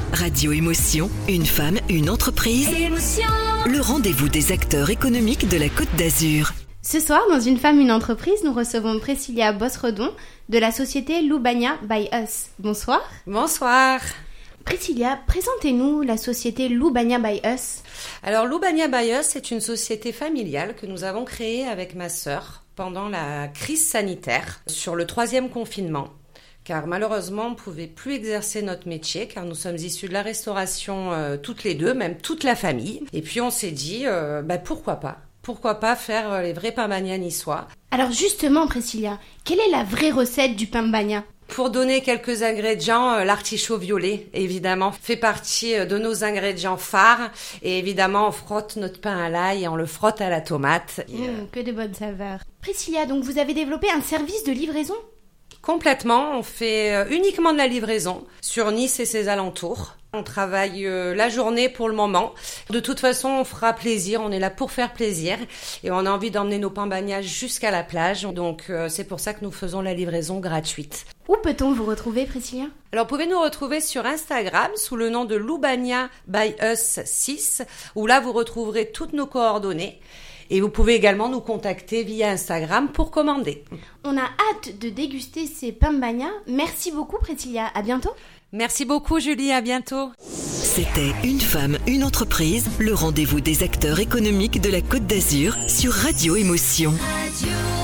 Radio Émotion, une femme, une entreprise. Émotion. Le rendez-vous des acteurs économiques de la Côte d'Azur. Ce soir, dans Une femme, une entreprise, nous recevons Priscilla Bossredon de la société Loubania by Us. Bonsoir. Bonsoir. Priscilla, présentez-nous la société Loubania by Us. Alors Loubania by Us, c'est une société familiale que nous avons créée avec ma sœur pendant la crise sanitaire sur le 3e confinement. Car malheureusement, on ne pouvait plus exercer notre métier, car nous sommes issus de la restauration toutes les deux, même toute la famille. Et puis on s'est dit, pourquoi pas ? Pourquoi pas faire les vrais pains bagna niçois ? Alors justement, Priscilla, quelle est la vraie recette du pain bagna ? Pour donner quelques ingrédients, l'artichaut violet, évidemment, fait partie de nos ingrédients phares. Et évidemment, on frotte notre pain à l'ail et on le frotte à la tomate. Que de bonnes saveurs. Priscilla, donc vous avez développé un service de livraison ? Complètement, on fait uniquement de la livraison sur Nice et ses alentours. On travaille la journée pour le moment. De toute façon, on fera plaisir, on est là pour faire plaisir. Et on a envie d'emmener nos pains bagnas jusqu'à la plage. Donc c'est pour ça que nous faisons la livraison gratuite. Où peut-on vous retrouver, Priscilla ? Alors, vous pouvez nous retrouver sur Instagram sous le nom de Loubania by Us 6, où là, vous retrouverez toutes nos coordonnées. Et vous pouvez également nous contacter via Instagram pour commander. On a hâte de déguster ces pains bagna. Merci beaucoup, Priscilla. À bientôt. Merci beaucoup, Julie. À bientôt. C'était Une femme, une entreprise, le rendez-vous des acteurs économiques de la Côte d'Azur sur Radio Émotion. Radio.